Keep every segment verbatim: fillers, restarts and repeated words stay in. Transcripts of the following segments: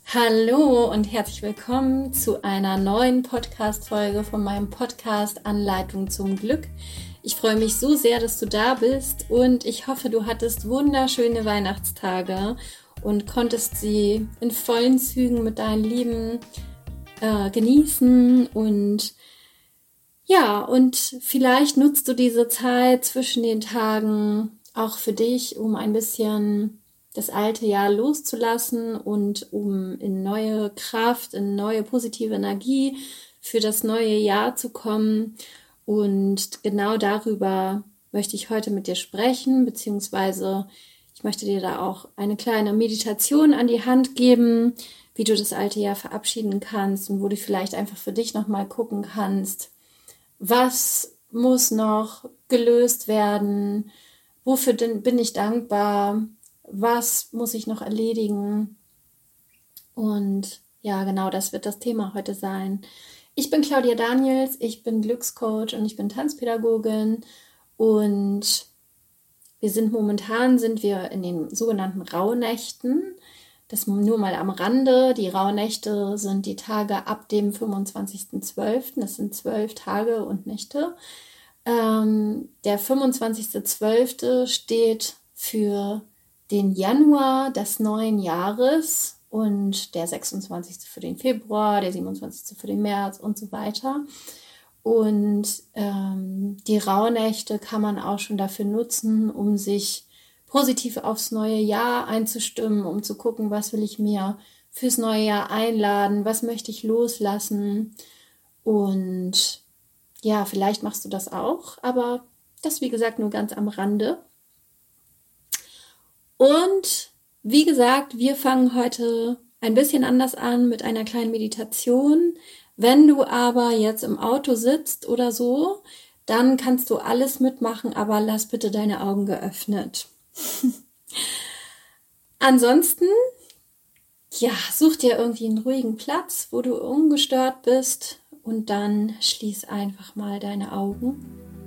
Hallo und herzlich willkommen zu einer neuen Podcast-Folge von meinem Podcast Anleitung zum Glück. Ich freue mich so sehr, dass du da bist und ich hoffe, du hattest wunderschöne Weihnachtstage und konntest sie in vollen Zügen mit deinen Lieben äh, genießen. Und ja, und vielleicht nutzt du diese Zeit zwischen den Tagen auch für dich, um ein bisschen das alte Jahr loszulassen und um in neue Kraft, in neue positive Energie für das neue Jahr zu kommen. Und genau darüber möchte ich heute mit dir sprechen, beziehungsweise ich möchte dir da auch eine kleine Meditation an die Hand geben, wie du das alte Jahr verabschieden kannst und wo du vielleicht einfach für dich nochmal gucken kannst, was muss noch gelöst werden, wofür bin ich dankbar, was muss ich noch erledigen? Und ja, genau, das wird das Thema heute sein. Ich bin Claudia Daniels, ich bin Glückscoach und ich bin Tanzpädagogin und wir sind momentan sind wir in den sogenannten Rauhnächten. Das nur mal am Rande. Die Rauhnächte sind die Tage ab dem fünfundzwanzigsten zwölften Das sind zwölf Tage und Nächte. Ähm, der fünfundzwanzigste zwölfte steht für den Januar des neuen Jahres und der sechsundzwanzigste für den Februar, der siebenundzwanzigste für den März und so weiter. Und ähm, die Rauhnächte kann man auch schon dafür nutzen, um sich positiv aufs neue Jahr einzustimmen, um zu gucken, was will ich mir fürs neue Jahr einladen, was möchte ich loslassen. Und ja, vielleicht machst du das auch, aber das, wie gesagt, nur ganz am Rande. Und wie gesagt, wir fangen heute ein bisschen anders an mit einer kleinen Meditation. Wenn du aber jetzt im Auto sitzt oder so, dann kannst du alles mitmachen, aber lass bitte deine Augen geöffnet. Ansonsten, ja, such dir irgendwie einen ruhigen Platz, wo du ungestört bist und dann schließ einfach mal deine Augen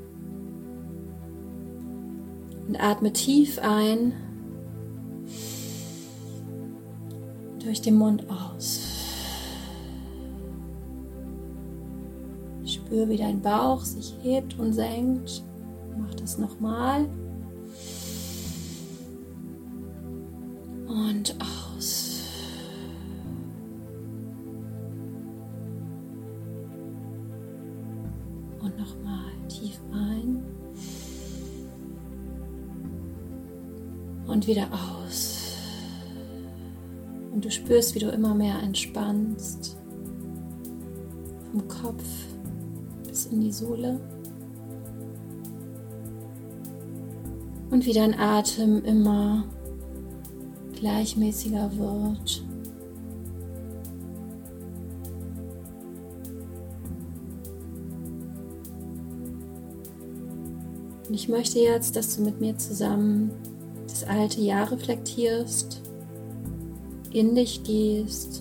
und atme tief ein. Durch den Mund aus. Spür, wie dein Bauch sich hebt und senkt. Mach das nochmal. Und aus. Und nochmal tief ein. Und wieder aus. Und du spürst, wie du immer mehr entspannst, vom Kopf bis in die Sohle. Und wie dein Atem immer gleichmäßiger wird. Und ich möchte jetzt, dass du mit mir zusammen das alte Jahr reflektierst, in dich gehst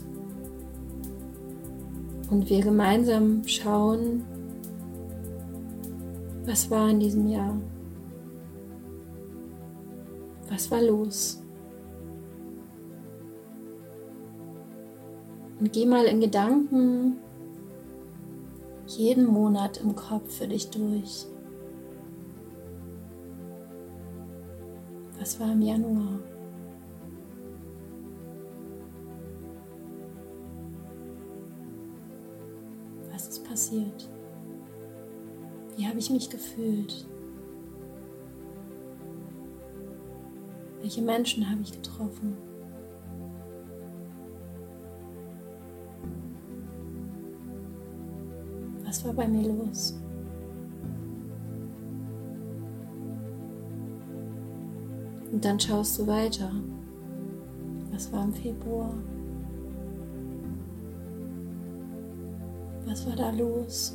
und wir gemeinsam schauen, was war in diesem Jahr, was war los. Und geh mal in Gedanken jeden Monat im Kopf für dich durch. Was war im Januar? Was ist passiert? Wie habe ich mich gefühlt? Welche Menschen habe ich getroffen? Was war bei mir los? Und dann schaust du weiter. Was war im Februar? Was war da los?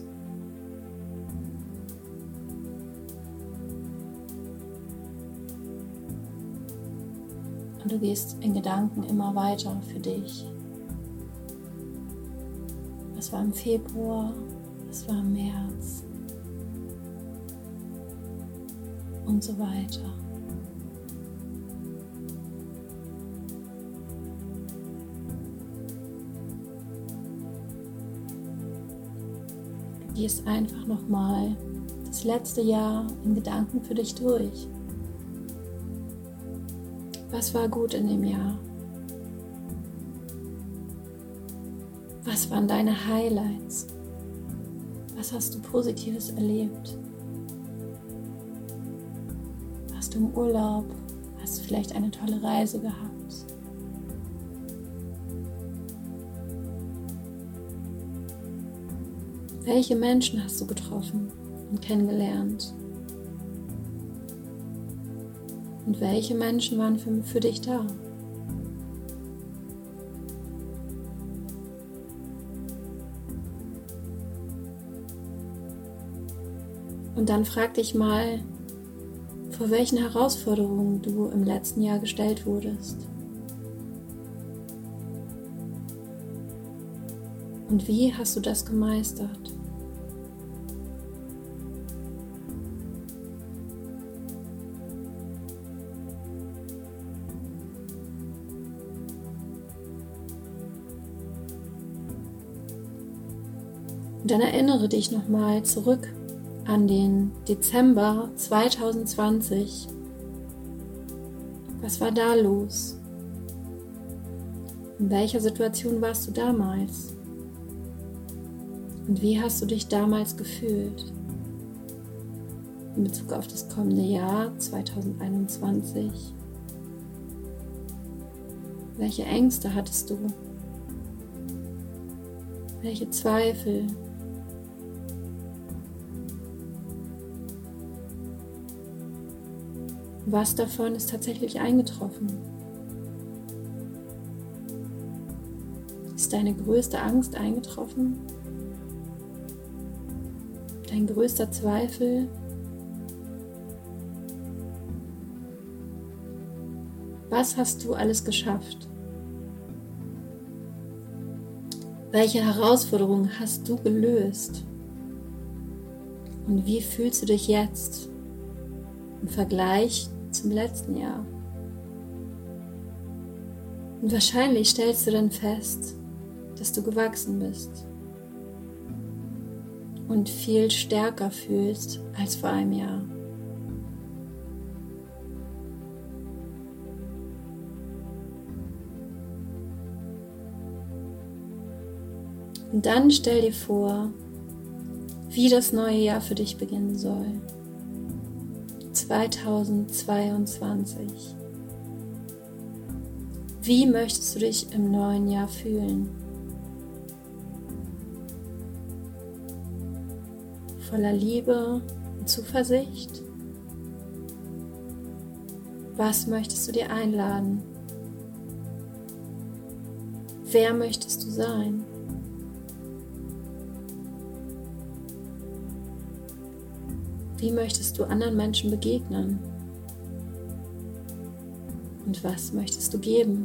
Und du gehst in Gedanken immer weiter für dich. Was war im Februar? Was war im März? Und so weiter. gehst einfach nochmal das letzte Jahr in Gedanken für dich durch. Was war gut in dem Jahr? Was waren deine Highlights? Was hast du Positives erlebt? Warst du im Urlaub? Hast du vielleicht eine tolle Reise gehabt? Welche Menschen hast du getroffen und kennengelernt? Und welche Menschen waren für, für dich da? Und dann frag dich mal, vor welchen Herausforderungen du im letzten Jahr gestellt wurdest. Und wie hast du das gemeistert? Und dann erinnere dich nochmal zurück an den Dezember zwanzig zwanzig. Was war da los? In welcher Situation warst du damals? Und wie hast du dich damals gefühlt? In Bezug auf das kommende Jahr zwanzig einundzwanzig. Welche Ängste hattest du? Welche Zweifel? Was davon ist tatsächlich eingetroffen? Ist deine größte Angst eingetroffen? Dein größter Zweifel? Was hast du alles geschafft? Welche Herausforderungen hast du gelöst? Und wie fühlst du dich jetzt im Vergleich zum letzten Jahr? Und wahrscheinlich stellst du dann fest, dass du gewachsen bist und viel stärker fühlst als vor einem Jahr. Und dann stell dir vor, wie das neue Jahr für dich beginnen soll. zwanzig zweiundzwanzig. Wie möchtest du dich im neuen Jahr fühlen? Voller Liebe und Zuversicht? Was möchtest du dir einladen? Wer möchtest du sein? Wie möchtest du anderen Menschen begegnen? Und was möchtest du geben?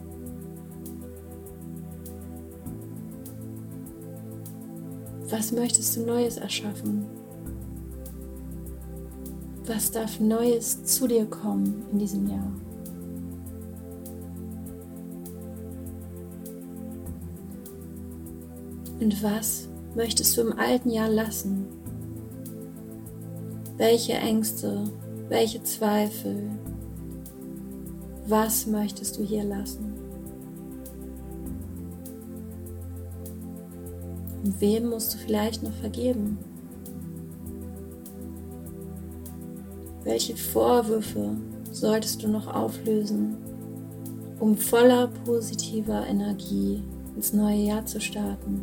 Was möchtest du Neues erschaffen? Was darf Neues zu dir kommen in diesem Jahr? Und was möchtest du im alten Jahr lassen? Welche Ängste, welche Zweifel, was möchtest du hier lassen? Und wem musst du vielleicht noch vergeben? Welche Vorwürfe solltest du noch auflösen, um voller positiver Energie ins neue Jahr zu starten?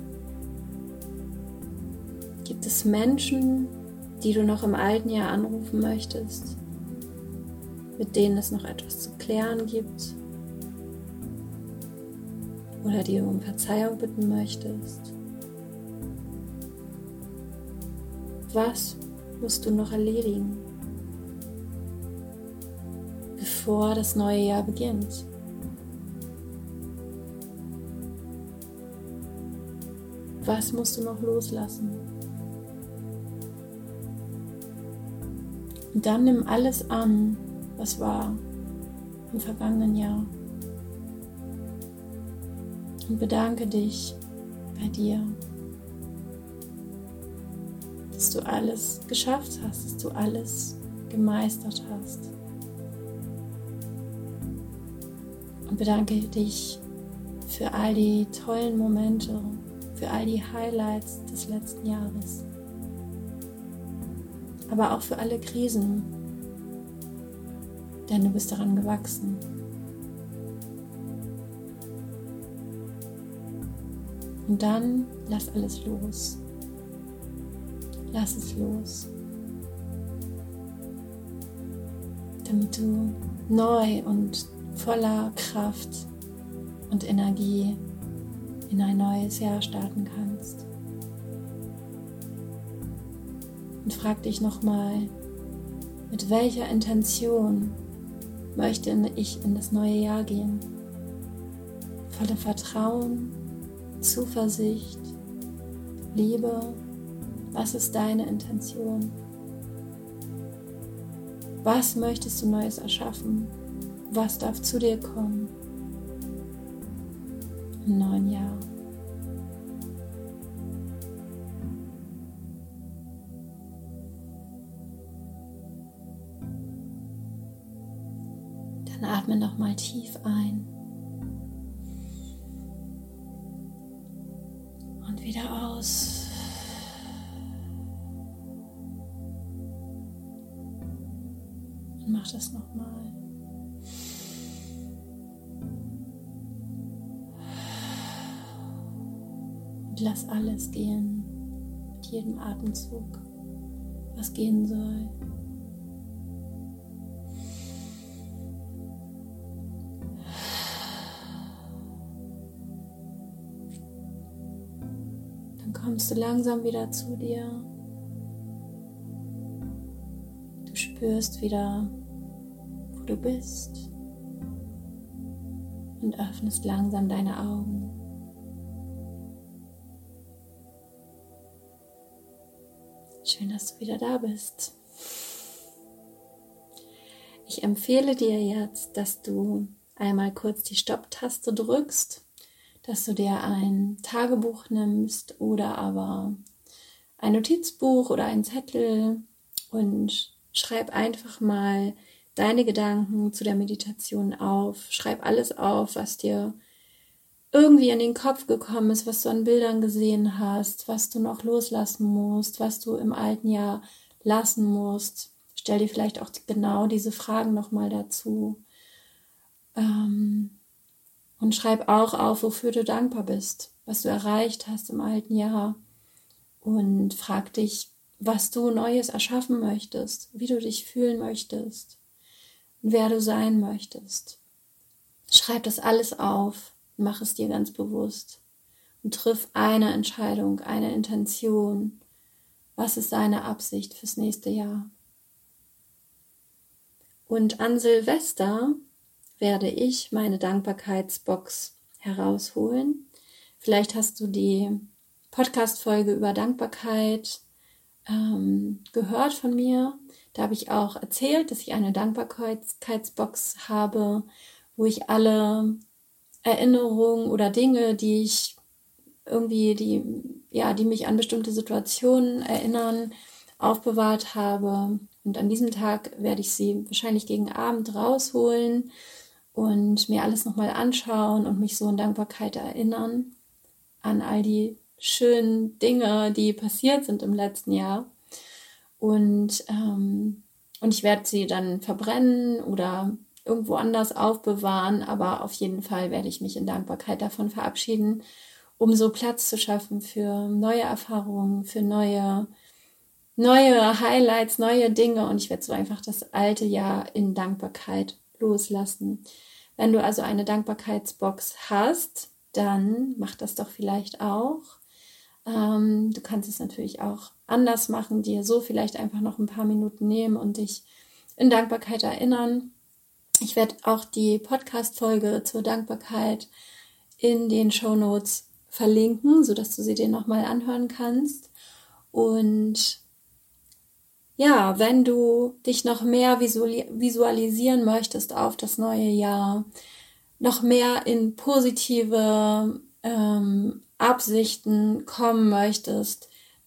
Gibt es Menschen, die du noch im alten Jahr anrufen möchtest, mit denen es noch etwas zu klären gibt oder die du um Verzeihung bitten möchtest? Was musst du noch erledigen, bevor das neue Jahr beginnt? Was musst du noch loslassen? Und dann nimm alles an, was war im vergangenen Jahr. Und bedanke dich bei dir. dass du alles geschafft hast, dass du alles gemeistert hast. Und bedanke dich für all die tollen Momente, für all die Highlights des letzten Jahres. Aber auch für alle Krisen, denn du bist daran gewachsen. Und dann lass alles los. Lass es los. Damit du neu und voller Kraft und Energie in ein neues Jahr starten kannst. Und frag dich nochmal, mit welcher Intention möchte ich in das neue Jahr gehen? Voller Vertrauen, Zuversicht, Liebe. Was ist deine Intention? Was möchtest du Neues erschaffen? Was darf zu dir kommen im neuen Jahr? Dann atme nochmal tief ein und wieder aus. Und mach das nochmal. Und lass alles gehen, mit jedem Atemzug, was gehen soll. Dann kommst du langsam wieder zu dir. Du spürst wieder, wo du bist und öffnest langsam deine Augen. Schön, dass du wieder da bist. Ich empfehle dir jetzt, dass du einmal kurz die Stopp-Taste drückst, dass du dir ein Tagebuch nimmst oder aber ein Notizbuch oder einen Zettel und schreib einfach mal deine Gedanken zu der Meditation auf. Schreib alles auf, was dir irgendwie in den Kopf gekommen ist, was du an Bildern gesehen hast, was du noch loslassen musst, was du im alten Jahr lassen musst. Stell dir vielleicht auch genau diese Fragen nochmal dazu. Ähm, und schreib auch auf, wofür du dankbar bist, was du erreicht hast im alten Jahr. Und frag dich, was du Neues erschaffen möchtest, wie du dich fühlen möchtest, wer du sein möchtest. Schreib das alles auf. Mach es dir ganz bewusst und triff eine Entscheidung, eine Intention. Was ist deine Absicht fürs nächste Jahr? Und an Silvester werde ich meine Dankbarkeitsbox herausholen. Vielleicht hast du die Podcast-Folge über Dankbarkeit ähm, gehört von mir. Da habe ich auch erzählt, dass ich eine Dankbarkeitsbox habe, wo ich alle Erinnerungen oder Dinge, die ich irgendwie, die, ja, die mich an bestimmte Situationen erinnern, aufbewahrt habe. Und an diesem Tag werde ich sie wahrscheinlich gegen Abend rausholen und mir alles nochmal anschauen und mich so in Dankbarkeit erinnern an all die schönen Dinge, die passiert sind im letzten Jahr. Und, ähm, und ich werde sie dann verbrennen oder irgendwo anders aufbewahren, aber auf jeden Fall werde ich mich in Dankbarkeit davon verabschieden, um so Platz zu schaffen für neue Erfahrungen, für neue, neue Highlights, neue Dinge und ich werde so einfach das alte Jahr in Dankbarkeit loslassen. Wenn du also eine Dankbarkeitsbox hast, dann mach das doch vielleicht auch. Ähm, du kannst es natürlich auch anders machen, dir so vielleicht einfach noch ein paar Minuten nehmen und dich in Dankbarkeit erinnern. Ich werde auch die Podcast-Folge zur Dankbarkeit in den Shownotes verlinken, sodass du sie dir nochmal anhören kannst. Und ja, wenn du dich noch mehr visualisieren möchtest auf das neue Jahr, noch mehr in positive ähm, Absichten kommen möchtest,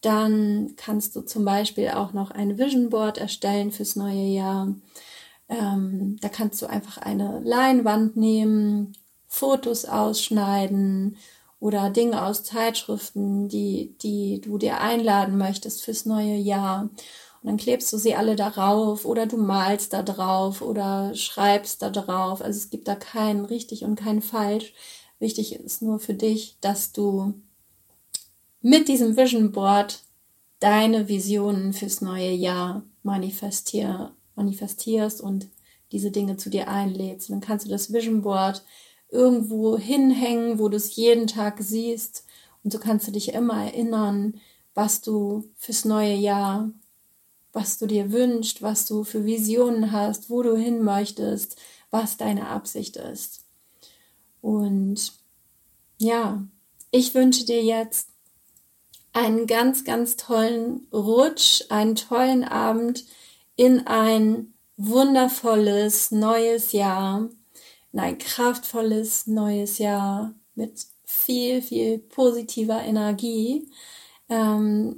Dann kannst du zum Beispiel auch noch ein Vision Board erstellen fürs neue Jahr. Ähm, da kannst du einfach eine Leinwand nehmen, Fotos ausschneiden oder Dinge aus Zeitschriften, die, die du dir einladen möchtest fürs neue Jahr. Und dann klebst du sie alle darauf oder du malst da drauf oder schreibst da drauf. Also es gibt da kein richtig und kein falsch. Wichtig ist nur für dich, dass du mit diesem Vision Board deine Visionen fürs neue Jahr manifestier, manifestierst und diese Dinge zu dir einlädst. Und dann kannst du das Vision Board irgendwo hinhängen, wo du es jeden Tag siehst. Und so kannst du dich immer erinnern, was du fürs neue Jahr, was du dir wünschst, was du für Visionen hast, wo du hin möchtest, was deine Absicht ist. Und ja, ich wünsche dir jetzt einen ganz, ganz tollen Rutsch, einen tollen Abend in ein wundervolles neues Jahr, in ein kraftvolles neues Jahr mit viel, viel positiver Energie. Ähm,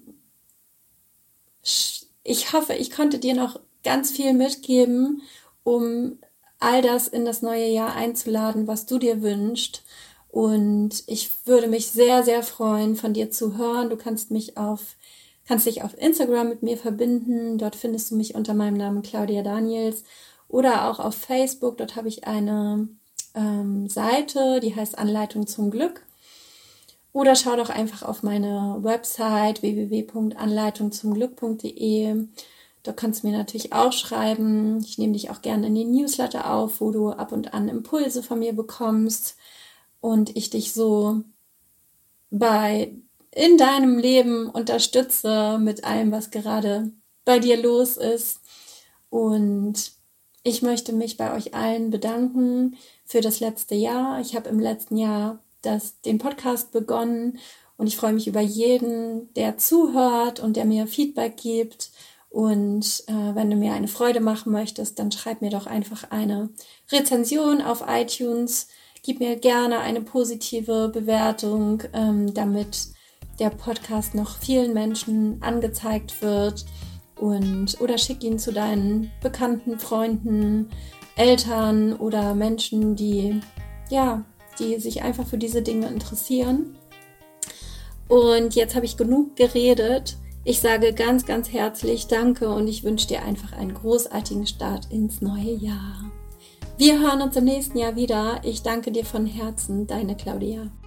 ich hoffe, ich konnte dir noch ganz viel mitgeben, um all das in das neue Jahr einzuladen, was du dir wünschst. Und ich würde mich sehr, sehr freuen, von dir zu hören. Du kannst mich auf, kannst dich auf Instagram mit mir verbinden. Dort findest du mich unter meinem Namen Claudia Daniels. Oder auch auf Facebook. Dort habe ich eine ähm, Seite, die heißt Anleitung zum Glück. Oder schau doch einfach auf meine Website w w w punkt anleitung zum glück punkt d e. Da kannst du mir natürlich auch schreiben. Ich nehme dich auch gerne in den Newsletter auf, wo du ab und an Impulse von mir bekommst. Und ich dich so bei in deinem Leben unterstütze mit allem, was gerade bei dir los ist. Und ich möchte mich bei euch allen bedanken für das letzte Jahr. Ich habe im letzten Jahr das, den Podcast begonnen und ich freue mich über jeden, der zuhört und der mir Feedback gibt. Und äh, wenn du mir eine Freude machen möchtest, dann schreib mir doch einfach eine Rezension auf iTunes. Gib mir gerne eine positive Bewertung, ähm, damit der Podcast noch vielen Menschen angezeigt wird. Und oder schick ihn zu deinen bekannten Freunden, Eltern oder Menschen, die, ja, die sich einfach für diese Dinge interessieren. Und jetzt habe ich genug geredet. Ich sage ganz, ganz herzlich Danke und ich wünsche dir einfach einen großartigen Start ins neue Jahr. Wir hören uns im nächsten Jahr wieder. Ich danke dir von Herzen, deine Claudia.